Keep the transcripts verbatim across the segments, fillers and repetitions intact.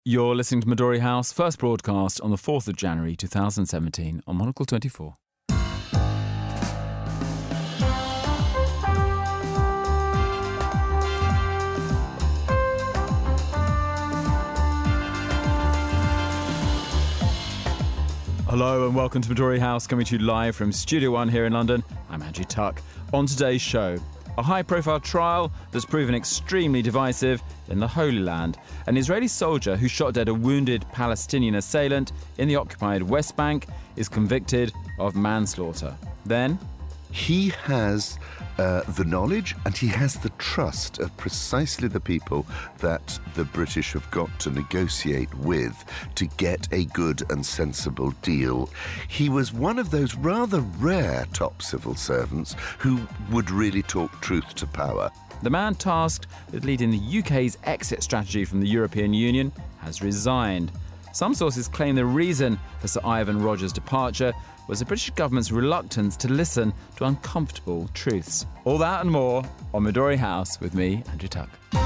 You're listening to Midori House, first broadcast on the fourth of January two thousand seventeen on Monocle twenty-four. Hello and welcome to Midori House, coming to you live from Studio One here in London. I'm Andrew Tuck. On today's show, a high-profile trial that's proven extremely divisive in the Holy Land. An Israeli soldier who shot dead a wounded Palestinian assailant in the occupied West Bank is convicted of manslaughter. Then, he has uh, the knowledge and he has the trust of precisely the people that the British have got to negotiate with to get a good and sensible deal. He was one of those rather rare top civil servants who would really talk truth to power. the man tasked with leading the U K's exit strategy from the European Union has resigned. Some sources claim the reason for Sir Ivan Rogers' departure was the British government's reluctance to listen to uncomfortable truths. All that and more on Midori House with me, Andrew Tuck.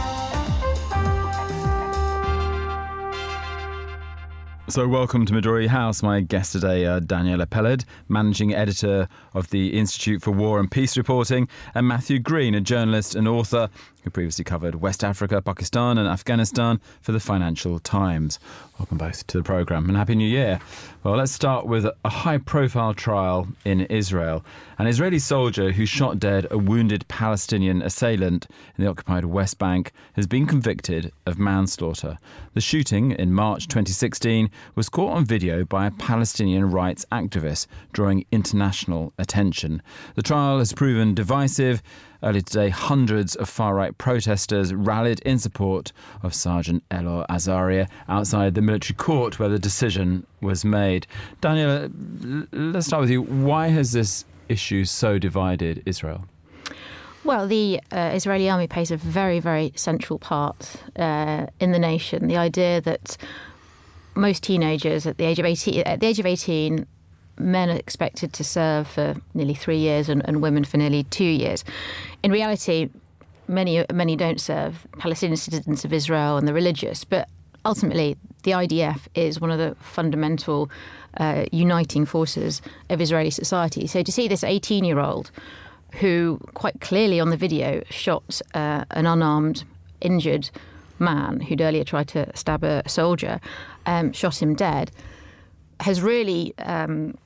So welcome to Midori House. My guest today, uh, Daniela Peled, Managing Editor of the Institute for War and Peace Reporting, and Matthew Green, a journalist and author who previously covered West Africa, Pakistan and Afghanistan for the Financial Times. Welcome both to the programme and Happy New Year. Well, let's start with a high-profile trial in Israel. An Israeli soldier who shot dead a wounded Palestinian assailant in the occupied West Bank has been convicted of manslaughter. The shooting in March twenty sixteen was caught on video by a Palestinian rights activist, drawing international attention. The trial has proven divisive. Earlier today, hundreds of far-right protesters rallied in support of Sergeant Elor Azaria outside the military court where the decision was made. Daniela, let's start with you. Why has this issue so divided Israel? Well, the uh, Israeli army plays a very, very central part uh, in the nation. The idea that most teenagers at the age of eighteen, at the age of eighteen, men are expected to serve for nearly three years and, and women for nearly two years. In reality, many many don't serve, Palestinian citizens of Israel and the religious, but ultimately the I D F is one of the fundamental uh, uniting forces of Israeli society. So to see this eighteen-year-old who quite clearly on the video shot uh, an unarmed, injured man who'd earlier tried to stab a soldier, um, shot him dead, has really... Um,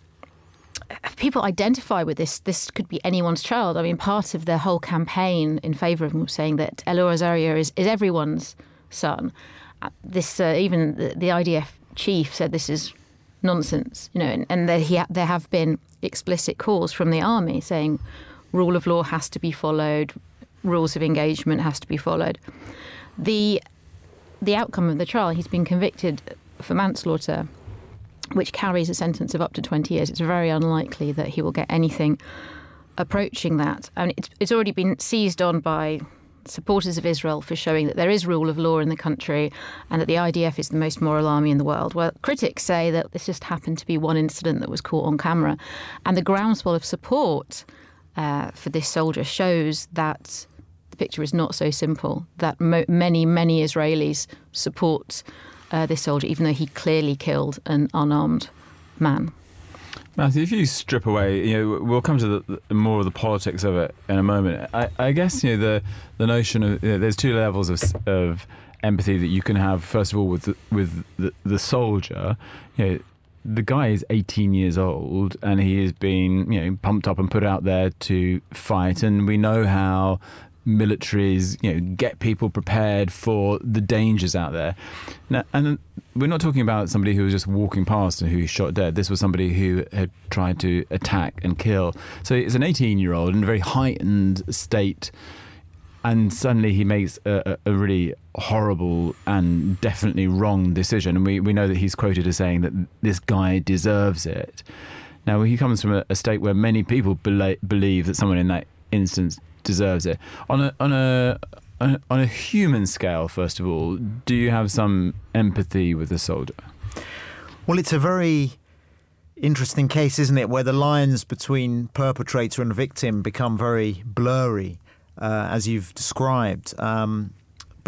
people identify with this. This could be anyone's child. I mean, part of their whole campaign in favour of him was saying that Elor Azaria is, is everyone's son. This uh, even the, the I D F chief said this is nonsense, you know, and, and there, he ha- there have been explicit calls from the army saying rule of law has to be followed, rules of engagement has to be followed. The the outcome of the trial, he's been convicted for manslaughter, which carries a sentence of up to twenty years. It's very unlikely that he will get anything approaching that. And it's, it's already been seized on by supporters of Israel for showing that there is rule of law in the country and that the I D F is the most moral army in the world. Well, critics say that this just happened to be one incident that was caught on camera. And the groundswell of support uh, for this soldier shows that the picture is not so simple, that mo- many, many Israelis support Uh, this soldier, even though he clearly killed an unarmed man. Matthew, if you strip away, you know, we'll come to the, the more of the politics of it in a moment. I, I guess you know the the notion of you know, there's two levels of of empathy that you can have. First of all, with the, with the, the soldier, you know, the guy is eighteen years old and he has been you know pumped up and put out there to fight, and we know how militaries, you know, get people prepared for the dangers out there. Now, and we're not talking about somebody who was just walking past and who shot dead. This was somebody who had tried to attack and kill. So it's an eighteen-year-old in a very heightened state, and suddenly he makes a, a really horrible and definitely wrong decision. And we, we know that he's quoted as saying that this guy deserves it. Now, he comes from a, a state where many people bela- believe that someone in that instance deserves it. On a on a on a human scale, first of all, do you have some empathy with the soldier? Well, it's a very interesting case, isn't it, where the lines between perpetrator and victim become very blurry, uh, as you've described. Um,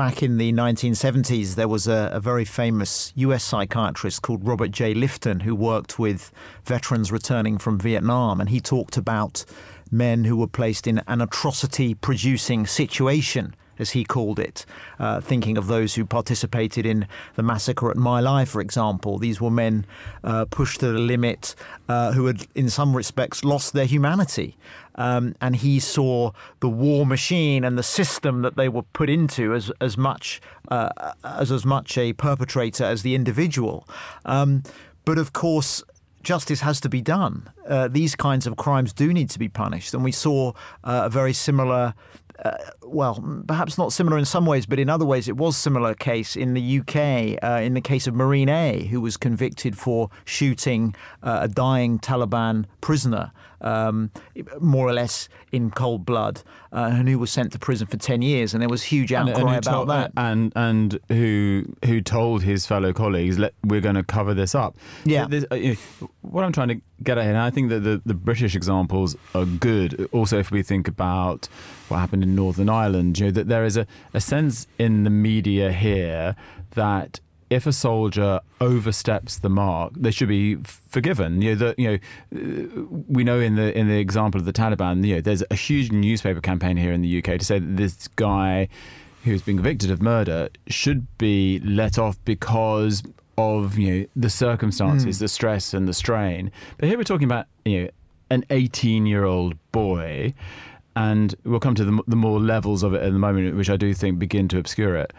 back in the nineteen seventies, there was a, a very famous U S psychiatrist called Robert J. Lifton who worked with veterans returning from Vietnam, and he talked about men who were placed in an atrocity-producing situation, as he called it, uh, thinking of those who participated in the massacre at My Lai, for example. These were men uh, pushed to the limit, uh, who had, in some respects, lost their humanity. Um, and he saw the war machine and the system that they were put into as as much uh, as as much a perpetrator as the individual. Um, but of course, justice has to be done. Uh, these kinds of crimes do need to be punished, and we saw uh, a very similar. Uh, well, perhaps not similar in some ways, but in other ways it was similar case in the U K, uh, in the case of Marine A, who was convicted for shooting uh, a dying Taliban prisoner, um, more or less in cold blood, uh, and who was sent to prison for ten years. And there was huge outcry and, and about told, that. And and who who told his fellow colleagues, Let, we're going to cover this up. Yeah. This, uh, you know, what I'm trying to get at here, and I think that the, the British examples are good. Also, if we think about what happened in Northern Ireland, you know, that there is a, a sense in the media here that if a soldier oversteps the mark, they should be forgiven. You know, that you know, we know in the in the example of the Taliban, you know, there's a huge newspaper campaign here in the U K to say that this guy who's been convicted of murder should be let off because of, you know, the circumstances, mm. the stress and the strain. But here we're talking about, you know, an eighteen-year-old boy, and we'll come to the, the more levels of it in the moment, which I do think begin to obscure it.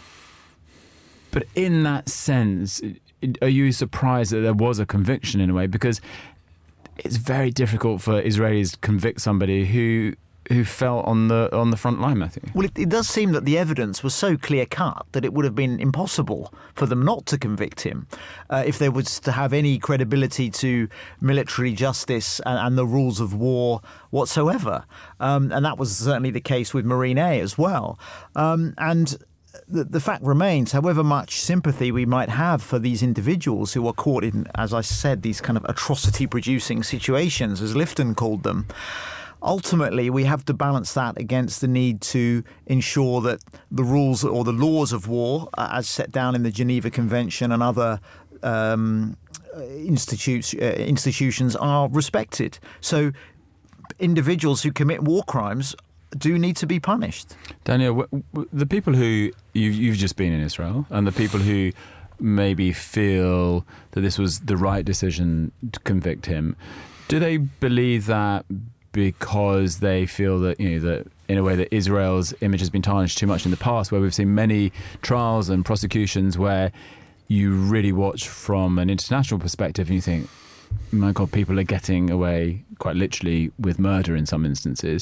But in that sense, are you surprised that there was a conviction in a way? Because it's very difficult for Israelis to convict somebody who who fell on the on the front line, Matthew. Well, it, it does seem that the evidence was so clear-cut that it would have been impossible for them not to convict him uh, if there was to have any credibility to military justice and, and the rules of war whatsoever. Um, and that was certainly the case with Marine A as well. Um, and The, the fact remains, however much sympathy we might have for these individuals who are caught in, as I said, these kind of atrocity-producing situations, as Lifton called them, ultimately we have to balance that against the need to ensure that the rules or the laws of war, uh, as set down in the Geneva Convention and other um, institutes, uh, institutions, are respected. So individuals who commit war crimes do need to be punished. Daniel, w- w- the people who you've, you've just been in Israel, and the people who maybe feel that this was the right decision to convict him, do they believe that because they feel that, you know, that in a way that Israel's image has been tarnished too much in the past, where we've seen many trials and prosecutions where you really watch from an international perspective and you think, my God, people are getting away quite literally with murder in some instances.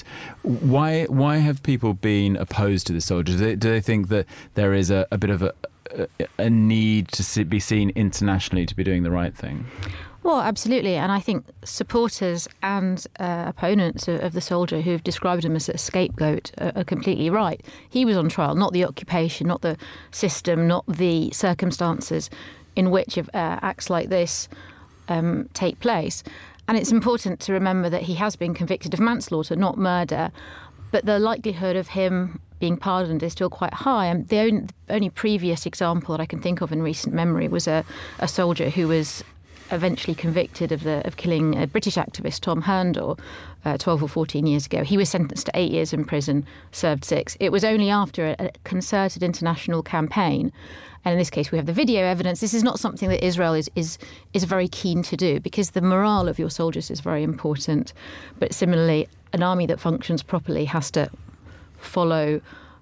Why why have people been opposed to the soldiers? Do they, do they think that there is a, a bit of a, a, a need to see, be seen internationally to be doing the right thing? Well, absolutely. And I think supporters and uh, opponents of, of the soldier who've described him as a scapegoat are, are completely right. He was on trial, not the occupation, not the system, not the circumstances in which uh, acts like this Um, take place. And it's important to remember that he has been convicted of manslaughter, not murder, but the likelihood of him being pardoned is still quite high. And the only, the only previous example that I can think of in recent memory was a, a soldier who was eventually convicted of the of killing a British activist, Tom Herndon, uh, twelve or fourteen years ago. He was sentenced to eight years in prison, served six. It was only after a, a concerted international campaign. And in this case, we have the video evidence. This is not something that Israel is, is is very keen to do, because the morale of your soldiers is very important. But similarly, an army that functions properly has to follow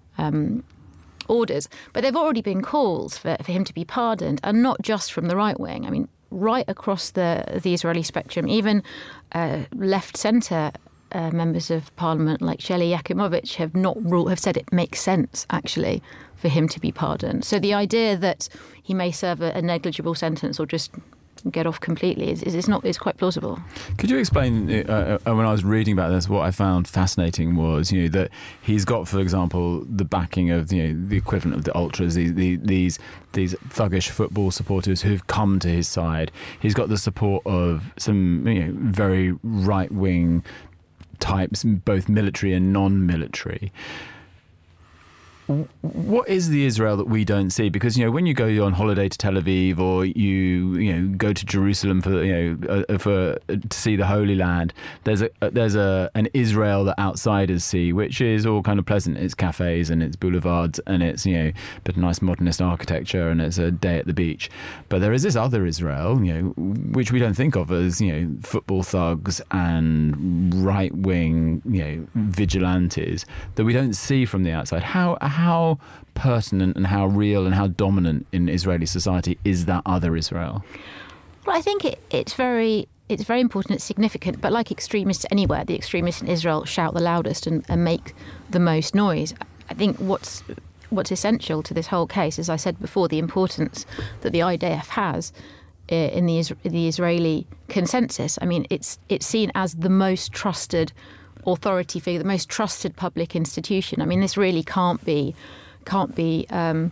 um, orders. But there have already been calls for, for him to be pardoned, and not just from the right wing. I mean, right across the, the Israeli spectrum, even uh, left-centre uh, members of parliament like Shelley Yakimovich have not ruled, have said it makes sense, actually, for him to be pardoned. So the idea that he may serve a, a negligible sentence or just get off completely is, is, is not is quite plausible. Could you explain, uh, uh, when I was reading about this, what I found fascinating was, you know, that he's got, for example, the backing of, you know, the equivalent of the ultras, these these these thuggish football supporters who've come to his side. He's got the support of some, you know, very right-wing types, both military and non-military. what is the Israel that we don't see? Because, you know, when you go on holiday to Tel Aviv, or you you know go to Jerusalem for you know uh, for uh, to see the Holy Land, there's a uh, there's a an Israel that outsiders see, which is all kind of pleasant. It's cafes and it's boulevards and it's you know but nice modernist architecture and it's a day at the beach. But there is this other Israel, you know, which we don't think of as you know football thugs and right wing you know vigilantes that we don't see from the outside. How how pertinent and how real and how dominant in Israeli society is that other Israel? Well, I think it, it's very it's very important, it's significant, but like extremists anywhere, the extremists in Israel shout the loudest and, and make the most noise. I think what's what's essential to this whole case, as I said before, the importance that the I D F has in the the Israeli consensus. I mean, it's it's seen as the most trusted authority figure, the most trusted public institution. I mean, this really can't be can't be um,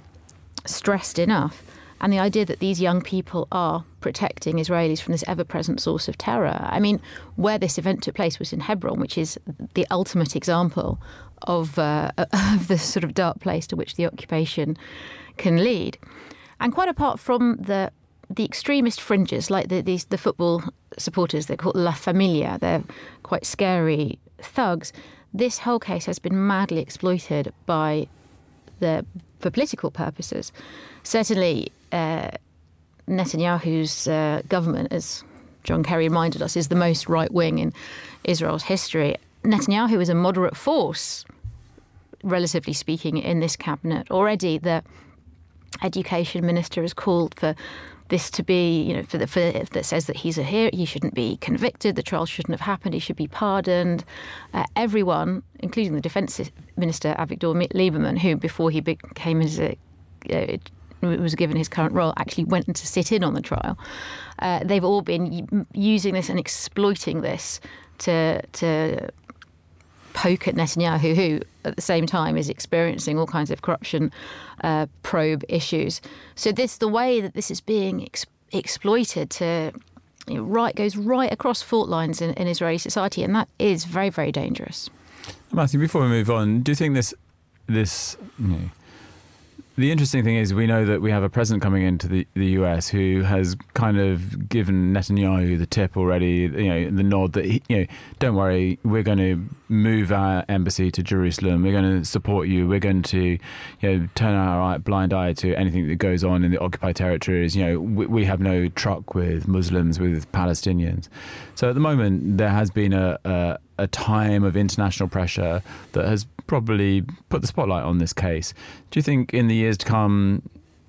stressed enough. And the idea that these young people are protecting Israelis from this ever-present source of terror. I mean, where this event took place was in Hebron, which is the ultimate example of uh, of the sort of dark place to which the occupation can lead. And quite apart from the the extremist fringes, like the these, the football supporters, they're called La Familia, they're quite scary thugs. This whole case has been madly exploited by the for political purposes. Certainly, uh, Netanyahu's uh, government, as John Kerry reminded us, is the most right-wing in Israel's history. Netanyahu is a moderate force, relatively speaking, in this cabinet. Already, the education minister has called for this to be, you know, for the for, that says that he's a hero, he shouldn't be convicted, the trial shouldn't have happened, he should be pardoned. Uh, everyone, including the defence minister Avigdor Lieberman, who before he became his, uh, uh, was given his current role, actually went to sit in on the trial. Uh, they've all been using this and exploiting this to to poke at Netanyahu, who at the same time is experiencing all kinds of corruption uh, probe issues. So this, the way that this is being ex- exploited to you know, right goes right across fault lines in, in Israeli society, and that is very, very dangerous. Matthew, before we move on, do you think this this you know, the interesting thing is we know that we have a president coming into the, the U S who has kind of given Netanyahu the tip already, you know, the nod that, he, you know, don't worry, we're going to move our embassy to Jerusalem. We're going to support you. We're going to, you know, turn our blind eye to anything that goes on in the occupied territories. You know, we, we have no truck with Muslims, with Palestinians. So at the moment, there has been a, a a time of international pressure that has probably put the spotlight on this case. Do you think in the years to come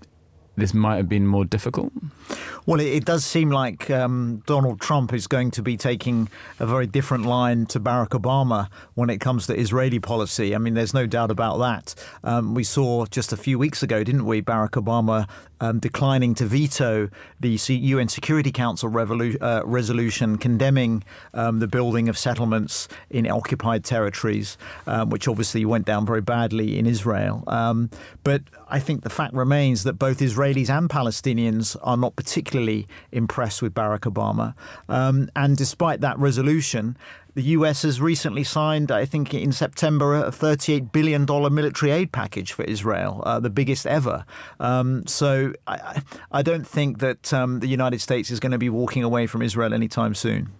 this might have been more difficult? Well, it, it does seem like um, Donald Trump is going to be taking a very different line to Barack Obama when it comes to Israeli policy. I mean, there's no doubt about that. Um, we saw just a few weeks ago, didn't we, Barack Obama um, declining to veto the U N Security Council revolu- uh, resolution condemning um, the building of settlements in occupied territories, um, which obviously went down very badly in Israel. Um, but I think the fact remains that both Israelis and Palestinians are not particularly impressed with Barack Obama. Um, and despite that resolution, the U S has recently signed, I think in September, a thirty-eight billion dollars military aid package for Israel, uh, the biggest ever. Um, so I, I don't think that um, the United States is going to be walking away from Israel anytime soon.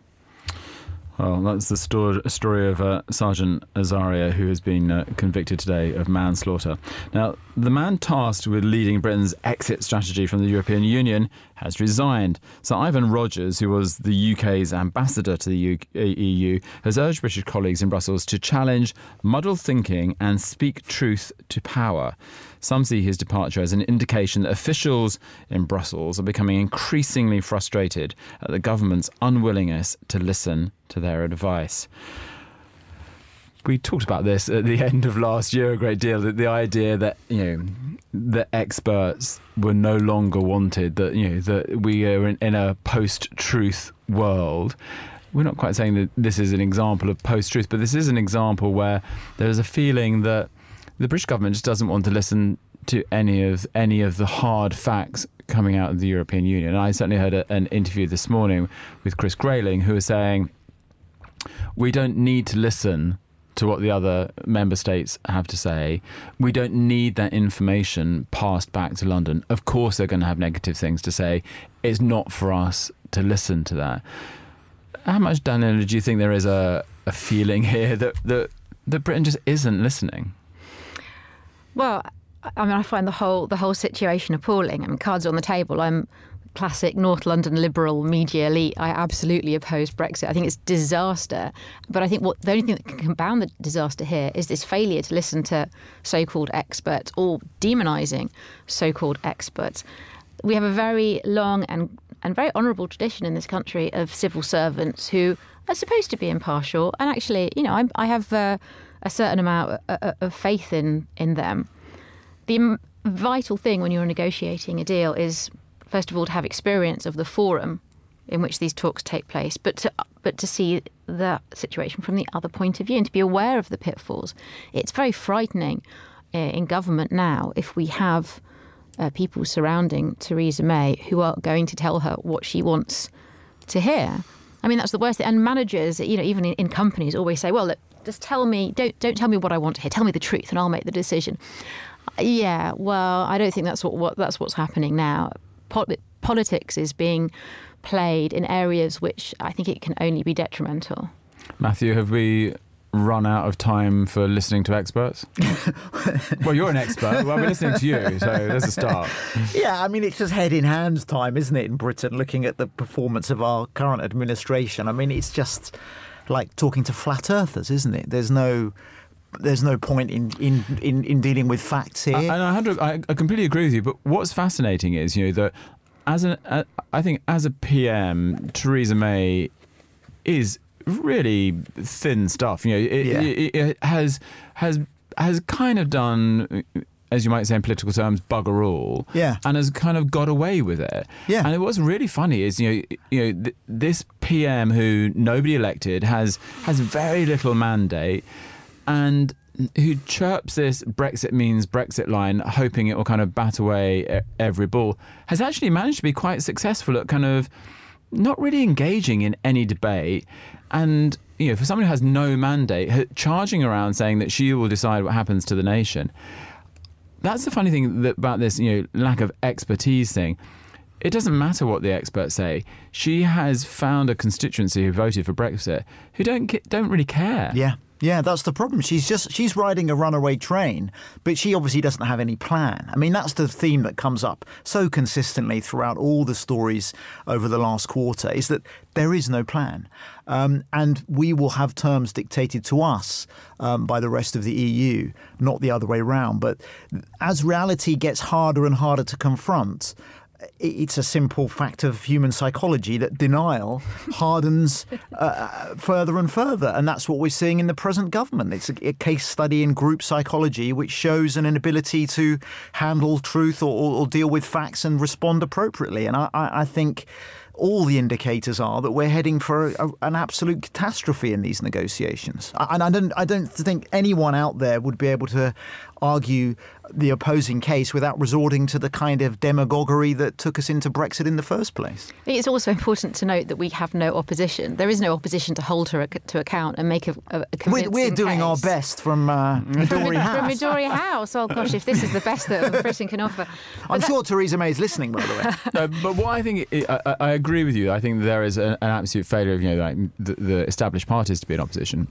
Well, that's the story, story of uh, Sergeant Azaria, who has been uh, convicted today of manslaughter. Now, the man tasked with leading Britain's exit strategy from the European Union has resigned. Sir Ivan Rogers, who was the U K's ambassador to the E U, has urged British colleagues in Brussels to challenge muddled thinking and speak truth to power. Some see his departure as an indication that officials in Brussels are becoming increasingly frustrated at the government's unwillingness to listen to their advice. We talked about this at the end of last year a great deal, that the idea that, you know, that experts were no longer wanted, that, you know, that we are in, in a post-truth world. We're not quite saying that this is an example of post-truth, but this is an example where there is a feeling that the British government just doesn't want to listen to any of any of the hard facts coming out of the European Union. And I certainly heard a, an interview this morning with Chris Grayling, who was saying we don't need to listen to what the other member states have to say. We don't need that information passed back to London. Of course they're going to have negative things to say. It's not for us to listen to that. How much, Daniela, do you think there is a, a feeling here that, that, that Britain just isn't listening? Well, I mean, I find the whole the whole situation appalling. I mean, cards on the table. I'm classic North London liberal media elite. I absolutely oppose Brexit. I think it's disaster. But I think what the only thing that can compound the disaster here is this failure to listen to so-called experts, or demonising so-called experts. We have a very long and and very honourable tradition in this country of civil servants who are supposed to be impartial. And actually, you know, I'm, I have uh, a certain amount of, of faith in in them. The vital thing when you're negotiating a deal is, first of all, to have experience of the forum in which these talks take place, but to, but to see the situation from the other point of view and to be aware of the pitfalls. It's very frightening uh, in government now if we have uh, people surrounding Theresa May who are going to tell her what she wants to hear. I mean, that's the worst thing. And managers, you know, even in, in companies always say, well, look, just tell me, don't don't tell me what I want to hear. Tell me the truth and I'll make the decision. Yeah, well, I don't think that's what, what that's what's happening now. Politics is being played in areas which I think it can only be detrimental. Matthew, have we run out of time for listening to experts? Well, you're an expert. Well, we're listening to you, so there's a start. Yeah, I mean, it's just head in hand time, isn't it, in Britain, looking at the performance of our current administration. I mean, it's just like talking to flat earthers, isn't it? There's no... There's no point in, in, in, in dealing with facts here. And I, I, I completely agree with you. But what's fascinating is, you know, that as an, uh, I think as a P M, Theresa May is really thin stuff. You know, it, yeah. it, it has has has kind of done, as you might say in political terms, bugger all. Yeah. And has kind of got away with it. Yeah. And what's really funny is, you know, you know, th- this P M who nobody elected has has very little mandate, and who chirps this Brexit means Brexit line, hoping it will kind of bat away every ball, has actually managed to be quite successful at kind of not really engaging in any debate. And, you know, for someone who has no mandate, charging around saying that she will decide what happens to the nation. That's the funny thing that, about this, you know, lack of expertise thing. It doesn't matter what the experts say. She has found a constituency who voted for Brexit who don't don't really care. Yeah. Yeah, that's the problem. She's just she's riding a runaway train, but she obviously doesn't have any plan. I mean, that's the theme that comes up so consistently throughout all the stories over the last quarter, is that there is no plan. Um, and we will have terms dictated to us um, by the rest of the E U, not the other way around. But as reality gets harder and harder to confront, it's a simple fact of human psychology that denial hardens uh, further and further. And that's what we're seeing in the present government. It's a, a case study in group psychology which shows an inability to handle truth or, or, or deal with facts and respond appropriately. And I, I, I think all the indicators are that we're heading for a, an absolute catastrophe in these negotiations. And I don't, I don't think anyone out there would be able to argue the opposing case without resorting to the kind of demagoguery that took us into Brexit in the first place. I think it's also important to note that we have no opposition. There is no opposition to hold her to account and make a, a convincing We're, we're doing case. our best from uh, Midori House. From Midori House. Oh, gosh, if this is the best that Britain can offer. But I'm that, sure Theresa May is listening, by the way. No, but what I think, I, I agree with you. I think there is an, an absolute failure of, you know, like the, the established parties to be in opposition.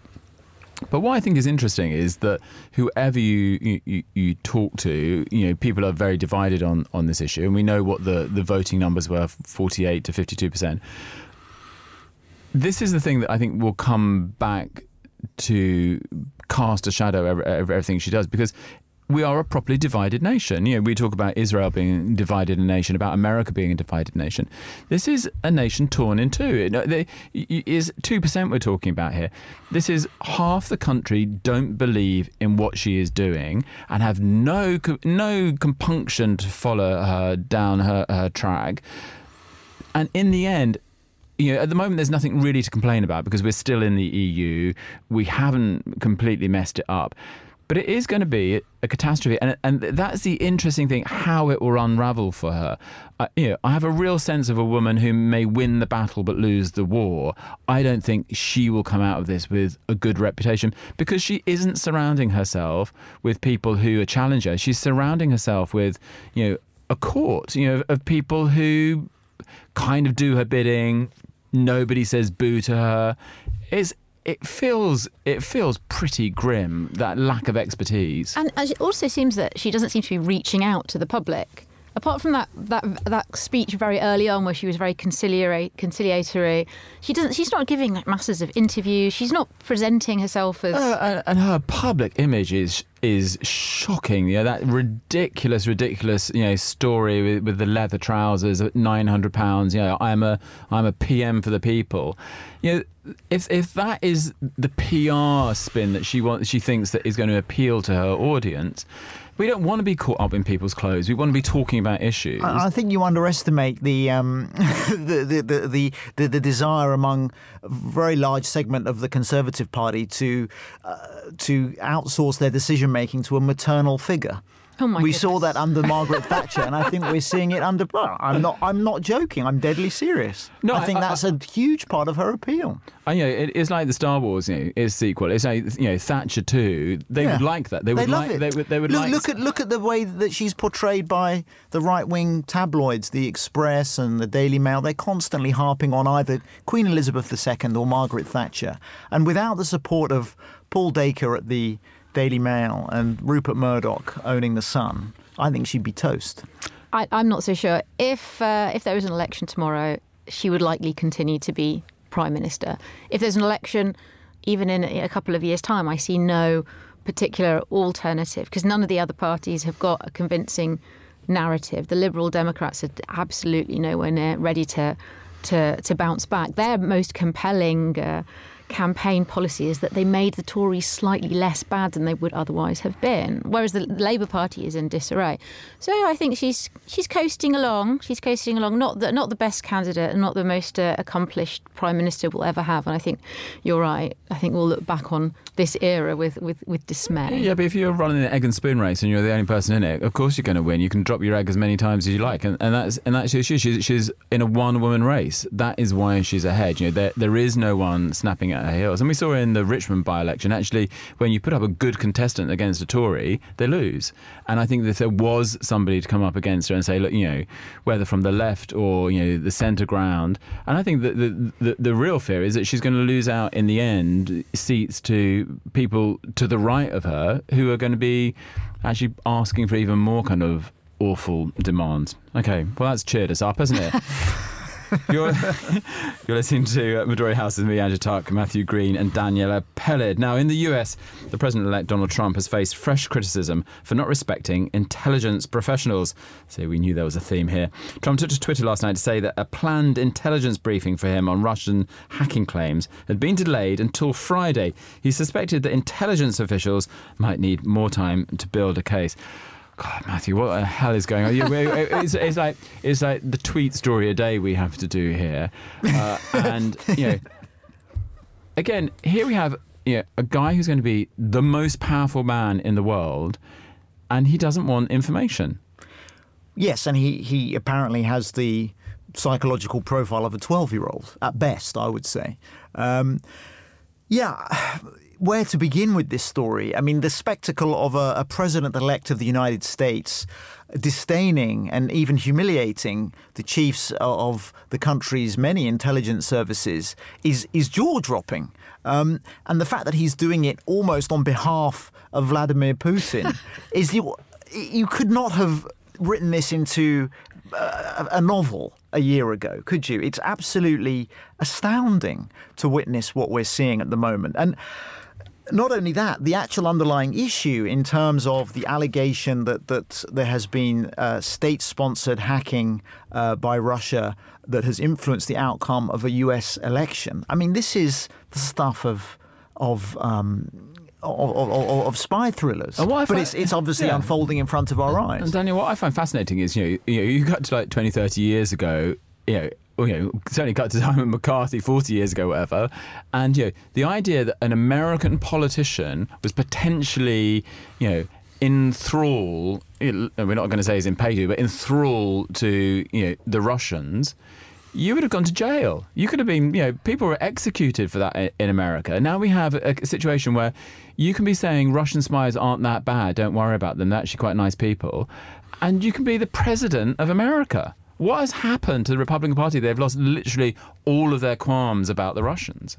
But what I think is interesting is that whoever you, you you talk to, you know, people are very divided on, on this issue, and we know what the, the voting numbers were, forty-eight to fifty-two percent. This is the thing that I think will come back to cast a shadow over, over everything she does, because we are a properly divided nation. You know, we talk about Israel being divided a nation, about America being a divided nation. This is a nation torn in two. It is two percent we're talking about here. This is half the country don't believe in what she is doing and have no no compunction to follow her down her, her track. And in the end, you know, at the moment, there's nothing really to complain about because we're still in the E U. We haven't completely messed it up. But it is going to be a catastrophe, and and that's the interesting thing, how it will unravel for her. Uh, you know, I have a real sense of a woman who may win the battle but lose the war. I don't think she will come out of this with a good reputation, because she isn't surrounding herself with people who are challenging her. She's surrounding herself with, you know, a court, you know, of people who kind of do her bidding. Nobody says boo to her. It's It feels it feels pretty grim, that lack of expertise. And it also seems that she doesn't seem to be reaching out to the public. Apart from that that that speech very early on where she was very conciliatory, conciliatory she doesn't. She's not giving like masses of interviews. She's not presenting herself as. Uh, and, and her public image is is shocking. You know, that ridiculous, ridiculous, you know, story with, with the leather trousers at nine hundred pounds. You know, I'm a I'm a P M for the people. You know, if if that is the P R spin that she wants, she thinks that is going to appeal to her audience. We don't want to be caught up in people's clothes. We want to be talking about issues. I, I think you underestimate the, um, the, the, the, the, the the desire among a very large segment of the Conservative Party to uh, to outsource their decision making to a maternal figure. Oh my we goodness. saw that under Margaret Thatcher, and I think we're seeing it under. I'm not. I'm not joking. I'm deadly serious. No, I think I- that's a huge part of her appeal. I, you know, it, it's like the Star Wars, you know, is sequel. It's like, you know, Thatcher two. They Yeah. would like that. They would They love like. it. They would. They would look, like. look at look at the way that she's portrayed by the right-wing tabloids, the Express and the Daily Mail. They're constantly harping on either Queen Elizabeth the Second or Margaret Thatcher, and without the support of Paul Dacre at the Daily Mail and Rupert Murdoch owning the Sun, I think she'd be toast. I, I'm not so sure. If uh, if there was an election tomorrow, she would likely continue to be Prime Minister. If there's an election, even in a couple of years' time, I see no particular alternative, because none of the other parties have got a convincing narrative. The Liberal Democrats are absolutely nowhere near ready to to, to bounce back. Their most compelling uh, campaign policy is that they made the Tories slightly less bad than they would otherwise have been, whereas the Labour Party is in disarray. So I think she's she's coasting along. She's coasting along. Not the not the best candidate and not the most uh, accomplished Prime Minister we'll ever have. And I think you're right. I think we'll look back on this era with with, with dismay. Yeah, but if you're running an egg and spoon race and you're the only person in it, of course you're going to win. You can drop your egg as many times as you like, and, and that's and that's she. She's she's in a one-woman race. That is why she's ahead. You know, there there is no one snapping at her heels. And we saw in the Richmond by-election, actually, when you put up a good contestant against a Tory, they lose. And I think that if there was somebody to come up against her and say, look, you know, whether from the left or, you know, the centre ground, and I think that the, the the real fear is that she's going to lose out in the end seats to people to the right of her who are going to be actually asking for even more kind of awful demands. Okay, well, that's cheered us up, hasn't it? You're, you're listening to uh, Midori House with me, Andrew Tuck, Matthew Green and Daniela Peled. Now, in the U S, the President-elect Donald Trump has faced fresh criticism for not respecting intelligence professionals. So we knew there was a theme here. Trump took to Twitter last night to say that a planned intelligence briefing for him on Russian hacking claims had been delayed until Friday. He suspected that intelligence officials might need more time to build a case. God, Matthew, what the hell is going on? It's, it's like it's like the tweet story a day we have to do here, uh, and you know, again, here we have you know, a guy who's going to be the most powerful man in the world, and he doesn't want information. Yes, and he, he apparently has the psychological profile of a twelve-year-old, at best, I would say. Um, yeah. Where to begin with this story? I mean, the spectacle of a, a president-elect of the United States disdaining and even humiliating the chiefs of the country's many intelligence services is is jaw-dropping. Um, and the fact that he's doing it almost on behalf of Vladimir Putin is you, you could not have written this into a, a novel a year ago, could you? It's absolutely astounding to witness what we're seeing at the moment. And not only that, the actual underlying issue in terms of the allegation that, that there has been uh, state-sponsored hacking uh, by Russia that has influenced the outcome of a U S election. I mean, this is the stuff of of um, of, of, of, of spy thrillers. And what I but find- it's it's obviously yeah. unfolding in front of our eyes. And Daniel, what I find fascinating is, you know, you know, you got to like twenty, thirty years ago, you know, you know, certainly cut to time with McCarthy forty years ago, whatever. And you know, the idea that an American politician was potentially, you know, in thrall, we're not going to say he's in pay to, but in thrall to, you know, the Russians, you would have gone to jail. You could have been, you know, people were executed for that in America. Now we have a situation where you can be saying Russian spies aren't that bad, don't worry about them, they're actually quite nice people, and you can be the president of America. What has happened to the Republican Party? They've lost literally all of their qualms about the Russians.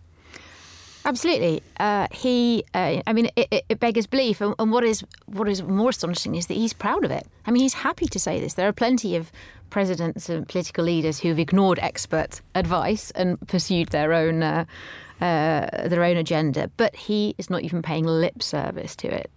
Absolutely. Uh, he, uh, I mean, it, it beggars belief. And, and what is what is more astonishing is that he's proud of it. I mean, he's happy to say this. There are plenty of presidents and political leaders who've ignored expert advice and pursued their own uh, uh, their own agenda. But he is not even paying lip service to it.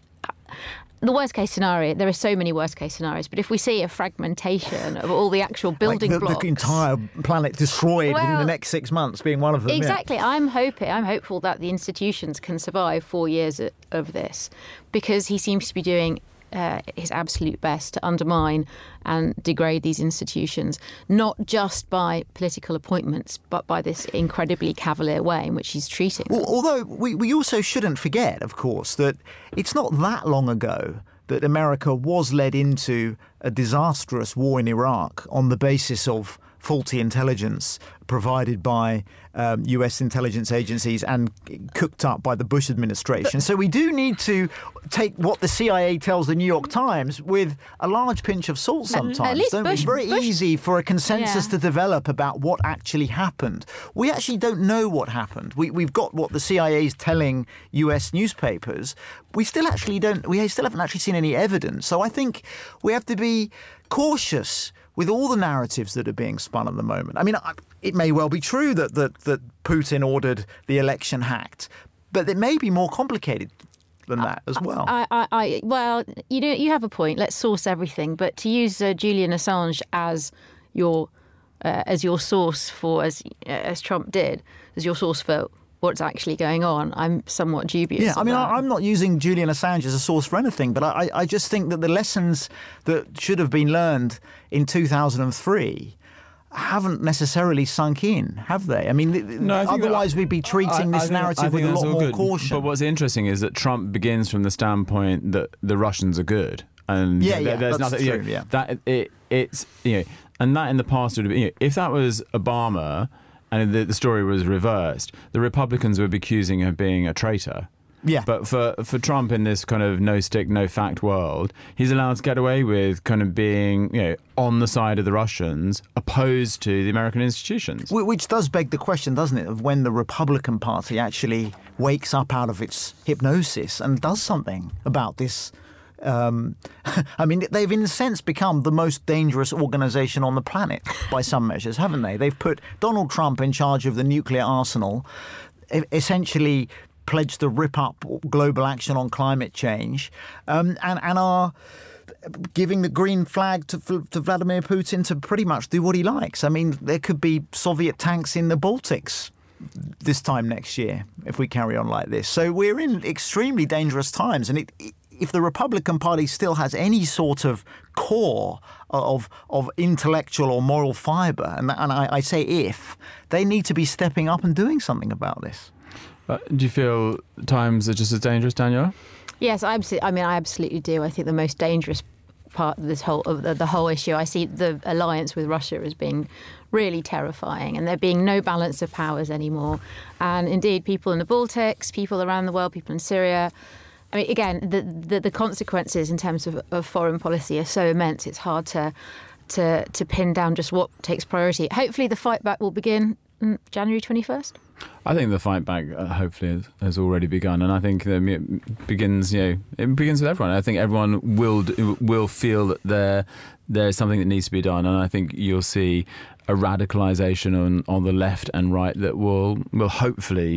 The worst case scenario, there are so many worst case scenarios, but if we see a fragmentation of all the actual building like the, blocks, the entire planet destroyed well, within the next six months being one of them. Exactly. Yeah. I'm hoping, I'm hopeful that the institutions can survive four years of this, because he seems to be doing uh, his absolute best to undermine and degrade these institutions, not just by political appointments, but by this incredibly cavalier way in which he's treating them. Well, although we, we also shouldn't forget, of course, that it's not that long ago that America was led into a disastrous war in Iraq on the basis of faulty intelligence provided by um, U S intelligence agencies and cooked up by the Bush administration. But, so we do need to take what the C I A tells the New York Times with a large pinch of salt sometimes. At least don't Bush, It's very Bush, easy for a consensus yeah. to develop about what actually happened. We actually don't know what happened. We, we've got what the C I A is telling U S newspapers. We still actually don't, we still haven't actually seen any evidence. So I think we have to be cautious with all the narratives that are being spun at the moment. I mean, it may well be true that, that, that Putin ordered the election hacked, but it may be more complicated than that as well. I, I, I, well, you know, you have a point. Let's source everything. But to use uh, Julian Assange as your uh, as your source for, as as Trump did, as your source for what's actually going on, I'm somewhat dubious. Yeah, I mean, that. I'm not using Julian Assange as a source for anything, but I, I just think that the lessons that should have been learned in two thousand three haven't necessarily sunk in, have they? I mean, no, I otherwise that, we'd be treating I, this I narrative think, with a lot more good. caution. But what's interesting is that Trump begins from the standpoint that the Russians are good, and yeah, you know, yeah, there's that's nothing. True, You know, yeah. That it, it's you know, and that in the past would have been, you know, if that was Obama and the, the story was reversed, the Republicans would be accusing him of being a traitor. Yeah. But for for Trump in this kind of no stick, no fact world, he's allowed to get away with kind of being, you know, on the side of the Russians, opposed to the American institutions. Which does beg the question, doesn't it, of when the Republican Party actually wakes up out of its hypnosis and does something about this. Um, I mean, they've in a sense become the most dangerous organisation on the planet by some measures, haven't they? They've put Donald Trump in charge of the nuclear arsenal, essentially pledged to rip up global action on climate change, um, and, and are giving the green flag to, to Vladimir Putin to pretty much do what he likes. I mean, there could be Soviet tanks in the Baltics this time next year if we carry on like this. So we're in extremely dangerous times, and it, it if the Republican Party still has any sort of core of of intellectual or moral fibre, and, and I, I say if, they need to be stepping up and doing something about this. Uh, do you feel times are just as dangerous, Daniela? Yes, I absolutely. I mean, I absolutely do. I think the most dangerous part of this whole of the, the whole issue, I see the alliance with Russia as being really terrifying, and there being no balance of powers anymore. And indeed, people in the Baltics, people around the world, people in Syria. I mean, again, the, the, the consequences in terms of, of foreign policy are so immense, it's hard to, to to pin down just what takes priority. Hopefully the fight back will begin January twenty-first. I think the fight back uh, hopefully has, has already begun, and I think um, it begins, you know, it begins with everyone. I think everyone will will feel that there there's something that needs to be done, and I think you'll see a radicalisation on, on the left and right that will will hopefully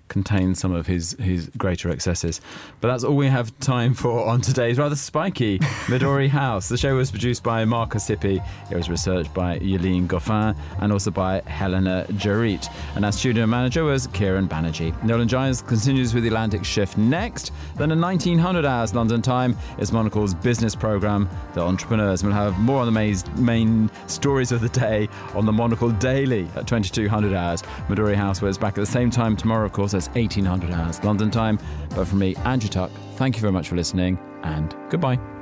contains some of his, his greater excesses. But that's all we have time for on today's rather spiky Midori House. The show was produced by Marcus Hippie. It was researched by Yaline Goffin and also by Helena Jarit. And our studio manager was Kieran Banerjee. Nolan Giles continues with the Atlantic Shift next. Then at nineteen hundred hours London time is Monocle's business programme, The Entrepreneurs. We'll have more on the main, main stories of the day on the Monocle Daily at twenty-two hundred hours. Midori House was back at the same time tomorrow, of course, as eighteen hundred hours London time. But from me, Andrew Tuck, thank you very much for listening and goodbye.